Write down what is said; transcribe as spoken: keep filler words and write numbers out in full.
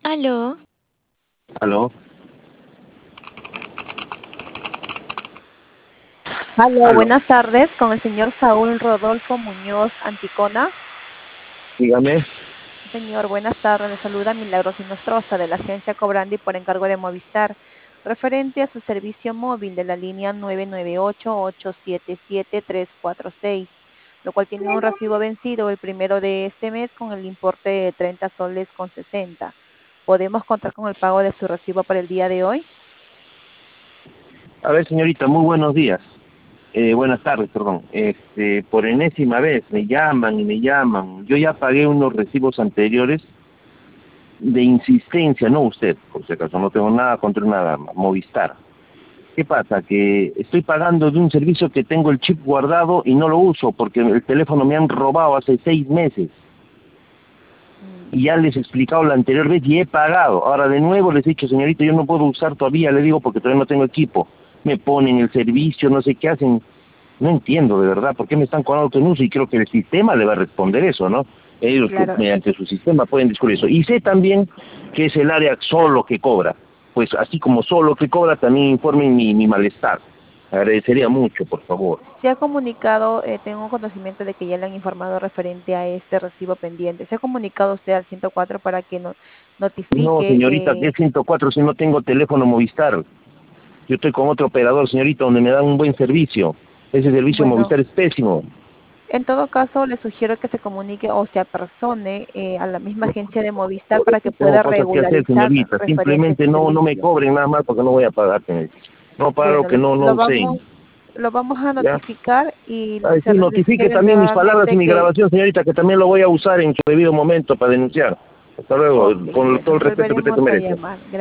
Aló, Aló, Aló, aló, buenas tardes, con el señor Saúl Rodolfo Muñoz Anticona. dígame. Señor, buenas tardes, le saluda Milagros Inostroza de la agencia Cobrandi por encargo de Movistar, referente a su servicio móvil de la línea nueve nueve ocho, ocho siete siete, tres cuatro seis, lo cual tiene un recibo vencido el primero de este mes con el importe de treinta soles con sesenta. ¿Podemos contar con el pago de su recibo para el día de hoy? A ver, señorita, muy buenos días. Eh, buenas tardes, perdón. Este, por enésima vez me llaman y me llaman. Yo ya pagué unos recibos anteriores de insistencia, no usted, por si acaso, no tengo nada contra nada, Movistar. ¿Qué pasa? Que estoy pagando de un servicio que tengo el chip guardado y no lo uso porque el teléfono me han robado hace seis meses. Mm, Y ya les he explicado la anterior vez y he pagado. Ahora de nuevo les he dicho, señorita, yo no puedo usar todavía, le digo, porque todavía no tengo equipo. Me ponen el servicio, no sé qué hacen. No entiendo de verdad por qué me están cobrando que no uso y creo que el sistema le va a responder eso, ¿no? Ellos que claro, mediante su sistema pueden descubrir eso. Y sé también que es el área solo que cobra. Pues así como solo que cobra, también informen mi, mi malestar. Agradecería mucho, por favor. se ha comunicado, eh, tengo conocimiento de que ya le han informado referente a este recibo pendiente. ¿Se ha comunicado usted al ciento cuatro para que no, No, notifique? señorita, que eh, es ciento cuatro si no tengo teléfono Movistar. Yo estoy con otro operador, señorita, donde me dan un buen servicio. Ese servicio de bueno, Movistar es pésimo. en todo caso, le sugiero que se comunique o se apersone eh, a la misma agencia de Movistar para que Tengo pueda cosas que hacer, regularizar señorita. referente a Simplemente este no no me servicio. cobren nada más porque no voy a pagar, señorita. No pago lo Bueno, que lo, no lo no sé. vamos, lo vamos a ¿Ya? notificar y Ay, se sí, le notifique sugiere también mis palabras y nuevamente mi que, grabación, señorita, que también lo voy a usar en su debido momento para denunciar. Hasta luego, ok, con todo bueno, el respeto que usted volveremos a merece. llamar.